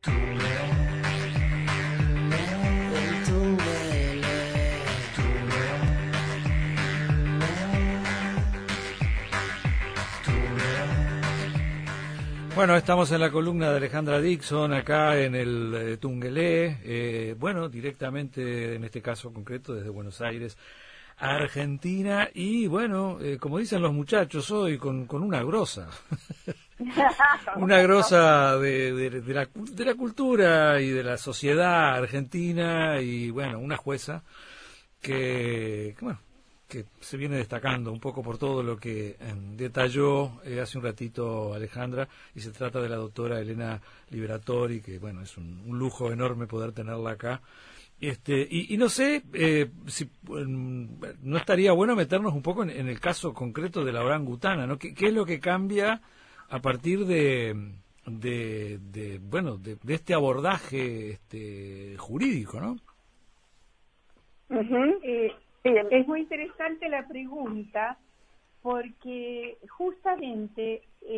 Bueno, estamos en la columna de Alejandra Dixon, acá en el Tungelé, bueno, directamente, en este caso concreto, desde Buenos Aires a Argentina, y bueno, como dicen los muchachos hoy, con una grosa, una grosa de la cultura y de la sociedad argentina, y bueno, una jueza bueno, que se viene destacando un poco por todo lo que detalló hace un ratito Alejandra, y se trata de la doctora Elena Liberatori, que bueno, es un lujo enorme poder tenerla acá. Y no sé si no estaría bueno meternos un poco en el caso concreto de la orangutana, ¿no? ¿Qué es lo que cambia a partir de este abordaje jurídico, ¿no? Uh-huh. Es muy interesante la pregunta, porque justamente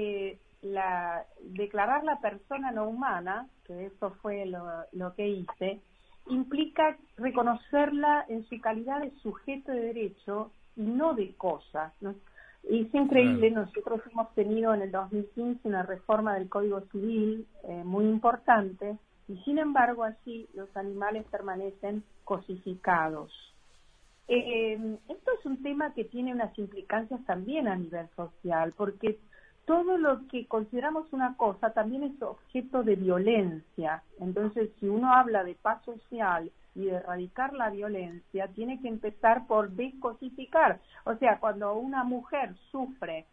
declarar la persona no humana, que eso fue lo que hice, implica reconocerla en su calidad de sujeto de derecho y no de cosa, ¿no? Y es increíble, nosotros hemos tenido en el 2015 una reforma del Código Civil muy importante, y sin embargo allí los animales permanecen cosificados. Esto es un tema que tiene unas implicancias también a nivel social, porque todo lo que consideramos una cosa también es objeto de violencia. Entonces, si uno habla de paz social y de erradicar la violencia, tiene que empezar por descosificar. O sea, cuando una mujer sufre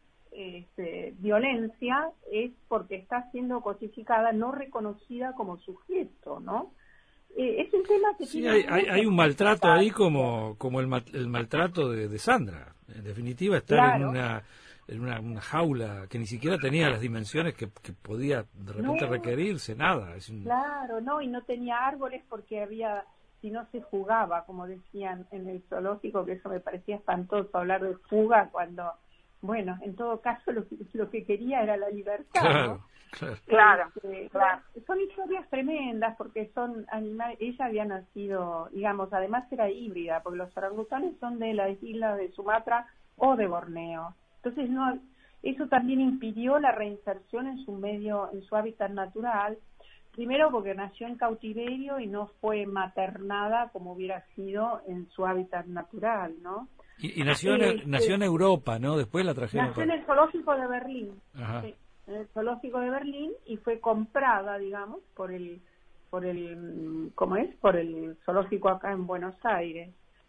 violencia, es porque está siendo cosificada, no reconocida como sujeto, ¿no? Es un tema que sí, tiene... hay un maltrato ahí como el maltrato de Sandra. En definitiva, estar claro. en una jaula que ni siquiera tenía las dimensiones que podía de repente requerirse, nada. Claro, no, y no tenía árboles porque si no se jugaba, como decían en el zoológico, que eso me parecía espantoso, hablar de fuga cuando, bueno, en todo caso lo que quería era la libertad, claro, ¿no? Claro. Claro. Son historias tremendas porque son animales. Ella había nacido, digamos, además era híbrida, porque los orangutanes son de las islas de Sumatra o de Borneo. Entonces eso también impidió la reinserción en su medio, en su hábitat natural. Primero porque nació en cautiverio y no fue maternada como hubiera sido en su hábitat natural, ¿no? Y nació en Europa, ¿no? Después la trajeron. Nació en el zoológico de Berlín. Ajá. Sí, en el zoológico de Berlín, y fue comprada, digamos, por el zoológico acá en Buenos Aires.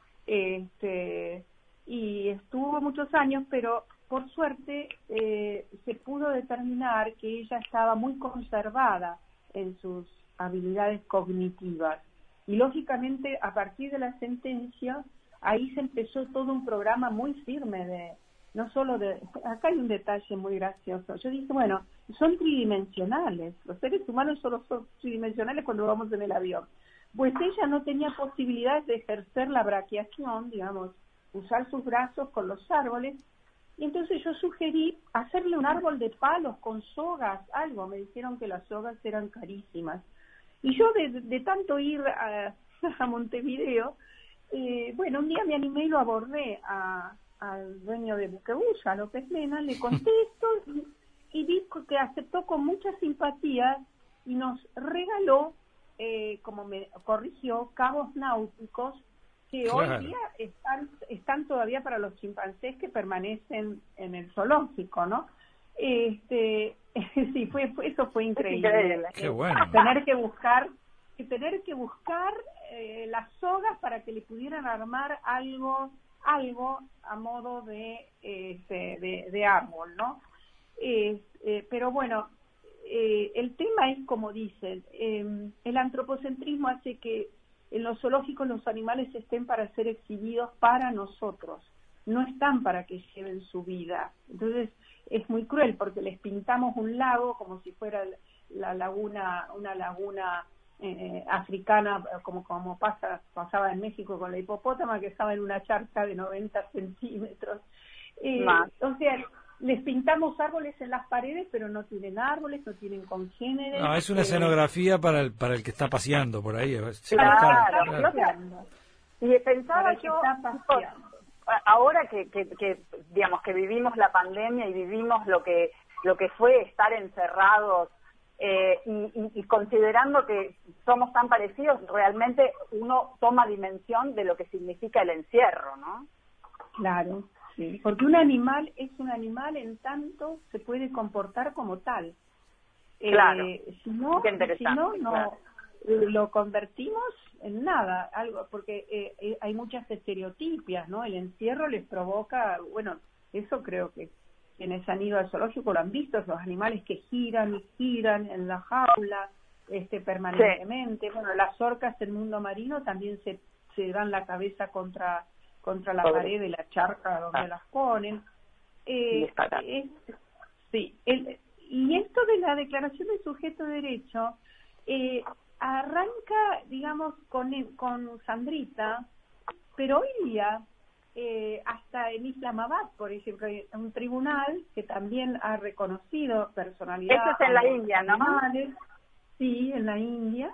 Y estuvo muchos años, pero por suerte se pudo determinar que ella estaba muy conservada en sus habilidades cognitivas. Y lógicamente, a partir de la sentencia, ahí se empezó todo un programa muy firme acá hay un detalle muy gracioso. Yo dije, bueno, son tridimensionales, los seres humanos solo son tridimensionales cuando vamos en el avión. Pues ella no tenía posibilidades de ejercer la braquiación, digamos, usar sus brazos con los árboles, y entonces yo sugerí hacerle un árbol de palos con sogas, algo. Me dijeron que las sogas eran carísimas. Y yo de tanto ir a Montevideo, bueno, un día me animé y lo abordé al dueño de Buquebulla, a López Mena, le conté esto y vi que aceptó con mucha simpatía y nos regaló, como me corrigió, cabos náuticos que Claro. hoy día están todavía para los chimpancés que permanecen en el zoológico, ¿no? Sí, eso fue increíble. Qué bueno. Tener que buscar las sogas para que le pudieran armar algo a modo de árbol, ¿no? Pero bueno, el tema es, como dicen, el antropocentrismo hace que en los zoológicos los animales estén para ser exhibidos para nosotros, no están para que lleven su vida. Entonces es muy cruel porque les pintamos un lago como si fuera una laguna africana, como pasaba en México con la hipopótama, que estaba en una charca de 90 centímetros. O sea, les pintamos árboles en las paredes, pero no tienen árboles, no tienen congéneres. No, es una escenografía para el que está paseando por ahí. Sí, claro. Y pensaba yo, ahora que digamos que vivimos la pandemia y vivimos lo que fue estar encerrados, y considerando que somos tan parecidos, realmente uno toma dimensión de lo que significa el encierro, ¿no? Claro, sí, porque un animal es un animal en tanto se puede comportar como tal. Claro. Si no, claro. Lo convertimos en nada, algo, porque hay muchas estereotipias, ¿no? El encierro les provoca, bueno, eso creo que quienes han ido al zoológico lo han visto, los animales que giran y giran en la jaula permanentemente. Sí. Bueno, las orcas del mundo marino también se dan la cabeza contra la pared de la charca donde las ponen. Y esto de la Declaración del Sujeto de Derecho arranca, digamos, con Sandrita, pero hoy día hasta en Islamabad, por ejemplo, hay un tribunal que también ha reconocido personalidad. Eso es en la India, ¿no? Sí, en la India.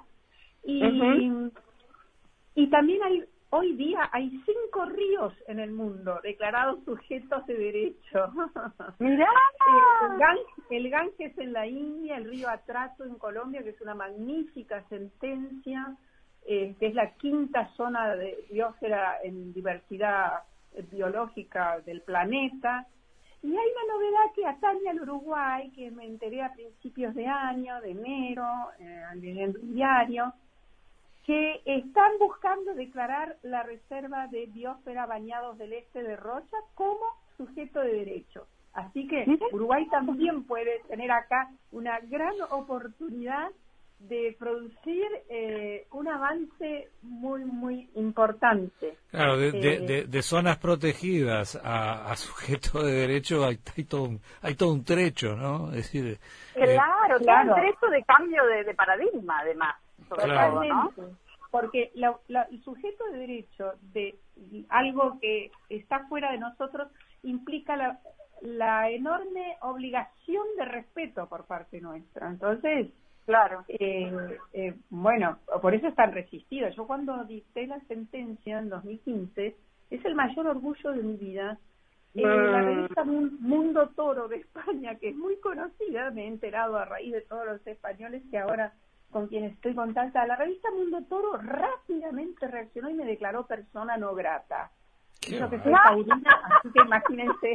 Y también hoy día hay 5 ríos en el mundo declarados sujetos de derecho. ¡Mirá! El Ganges en la India, el río Atrato en Colombia, que es una magnífica sentencia, que es la 5ª zona de biosfera en diversidad biológica del planeta. Y hay una novedad que atañe al Uruguay, que me enteré a principios de año, de enero, leyendo un diario, que están buscando declarar la reserva de biosfera Bañados del Este de Rocha como sujeto de derecho. Así que Uruguay también puede tener acá una gran oportunidad de producir un avance muy, muy importante. Claro, de zonas protegidas a sujeto de derecho hay todo un trecho, ¿no? Es decir, claro, un trecho de cambio de paradigma, además. Totalmente, ¿no? Porque el sujeto de derecho de algo que está fuera de nosotros implica la enorme obligación de respeto por parte nuestra. Entonces, claro, bueno, por eso están resistidos. Yo cuando dicté la sentencia en 2015, es el mayor orgullo de mi vida. La revista Mundo Toro de España, que es muy conocida, me he enterado a raíz de todos los españoles que ahora con quienes estoy en contacto, la revista Mundo Toro rápidamente reaccionó y me declaró persona no grata. Yo que soy taurina, así que imagínense.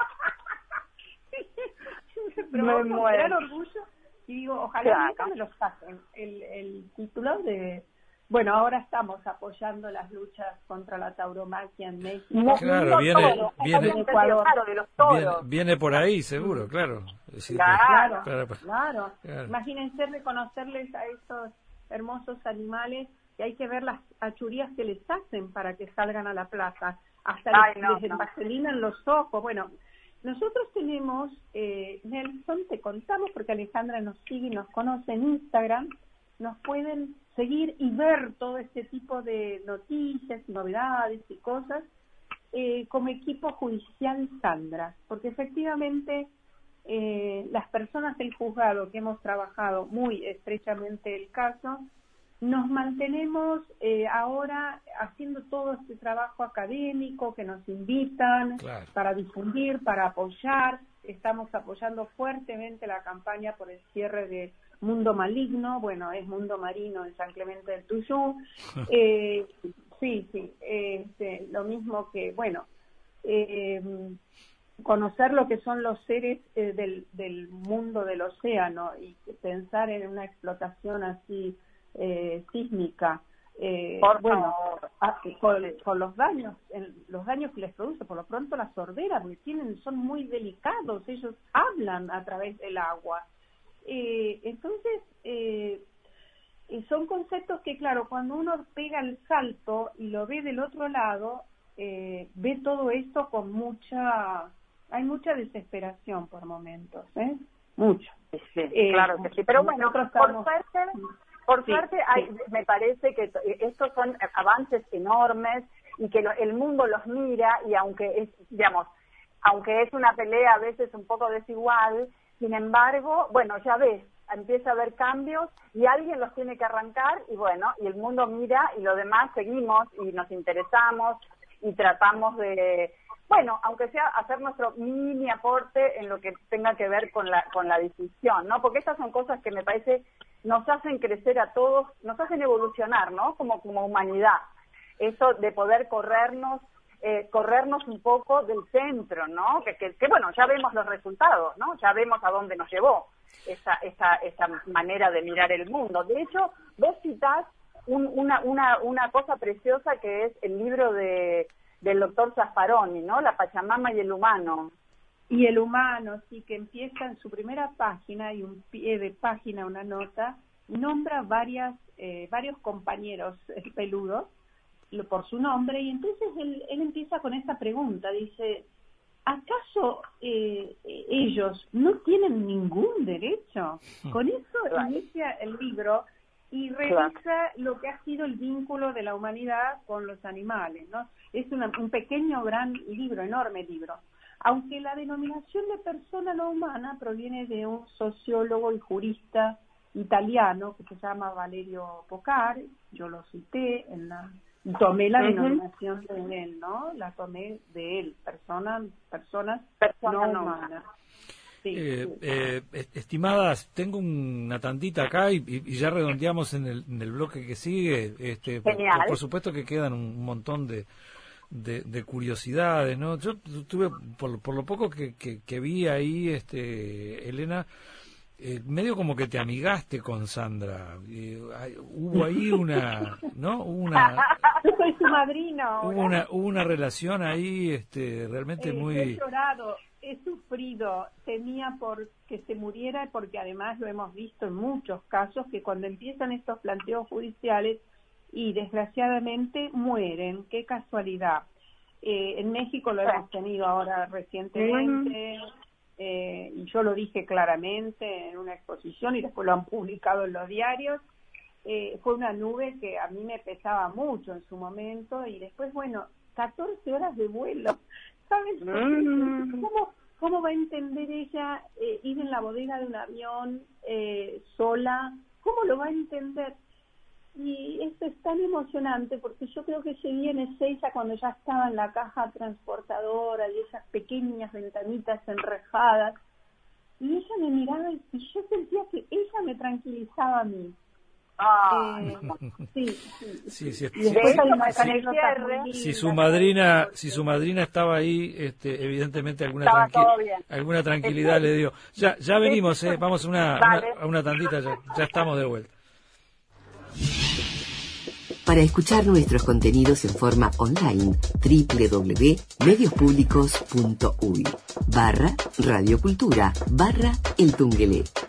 Pero me muero. Gran orgullo y digo, ojalá nunca me lo saquen. El título de... Bueno, ahora estamos apoyando las luchas contra la tauromaquia en México. Claro, viene por ahí, seguro, claro. Claro. Imagínense reconocerles a estos hermosos animales y hay que ver las achurías que les hacen para que salgan a la plaza. Hasta les envaselinan los ojos. Bueno, nosotros tenemos, Nelson, te contamos, porque Alejandra nos sigue y nos conoce en Instagram, nos pueden seguir y ver todo este tipo de noticias, novedades y cosas como equipo judicial Sandra, porque efectivamente las personas del juzgado que hemos trabajado muy estrechamente el caso, nos mantenemos ahora haciendo todo este trabajo académico que nos invitan para difundir, para apoyar. Estamos apoyando fuertemente la campaña por el cierre de Mundo Maligno, bueno, es Mundo Marino en San Clemente del Tuyú. Lo mismo que, bueno, conocer lo que son los seres del mundo del océano y pensar en una explotación así sísmica, con los daños que les produce, por lo pronto la sordera, porque son muy delicados, ellos hablan a través del agua. Entonces, son conceptos que, claro, cuando uno pega el salto y lo ve del otro lado, ve todo esto con hay mucha desesperación por momentos, mucho. Claro que sí, pero bueno, por suerte me parece que estos son avances enormes y que el mundo los mira, y aunque aunque es una pelea a veces un poco desigual, sin embargo, bueno, ya ves, empieza a haber cambios y alguien los tiene que arrancar y bueno, y el mundo mira y los demás seguimos y nos interesamos y tratamos de, bueno, aunque sea hacer nuestro mini aporte en lo que tenga que ver con la difusión, ¿no? Porque estas son cosas que me parece nos hacen crecer a todos, nos hacen evolucionar, ¿no? Como humanidad. Eso de poder corrernos un poco del centro, ¿no? Que bueno, ya vemos los resultados, ¿no? Ya vemos a dónde nos llevó esa manera de mirar el mundo. De hecho, vos citás una cosa preciosa que es el libro del doctor Zaffaroni, ¿no? La Pachamama y el humano. Y el humano, sí, que empieza en su primera página, y un pie de página, una nota, nombra varios compañeros peludos por su nombre, y entonces él empieza con esta pregunta, dice, ¿acaso ellos no tienen ningún derecho? Con eso inicia el libro y revisa lo que ha sido el vínculo de la humanidad con los animales, ¿no? Es un pequeño, gran libro, enorme libro. Aunque la denominación de persona no humana proviene de un sociólogo y jurista italiano que se llama Valerio Pocari, yo lo cité y tomé la denominación de él, ¿no? La tomé de él, personas no humanas. Sí, estimadas, tengo una tantita acá y ya redondeamos en el bloque que sigue. Por supuesto que quedan un montón de curiosidades, ¿no? Yo tuve, por lo poco que vi ahí, Elena, medio como que te amigaste con Sandra. Hubo ahí ¿no? Yo soy su madrina. Hubo una relación ahí, realmente muy... He llorado, he sufrido, temía por que se muriera, porque además lo hemos visto en muchos casos, que cuando empiezan estos planteos judiciales, y desgraciadamente mueren, qué casualidad. En México lo hemos tenido ahora recientemente, y yo lo dije claramente en una exposición y después lo han publicado en los diarios. Fue una nube que a mí me pesaba mucho en su momento, y después, bueno, 14 horas de vuelo, ¿sabes? ¿Cómo va a entender ella ir en la bodega de un avión sola? ¿Cómo lo va a entender? Y esto es tan emocionante porque yo creo que llegué en Ezeiza cuando ya estaba en la caja transportadora y esas pequeñas ventanitas enrejadas, y ella me miraba y yo sentía que ella me tranquilizaba a mí. Sí. Y después hay una si su madrina estaba ahí, evidentemente alguna tranquilidad le dio. Ya venimos, vamos a una tandita, ya estamos de vuelta. Para escuchar nuestros contenidos en forma online, www.mediospublicos.uy /radiocultura /El Tungelé.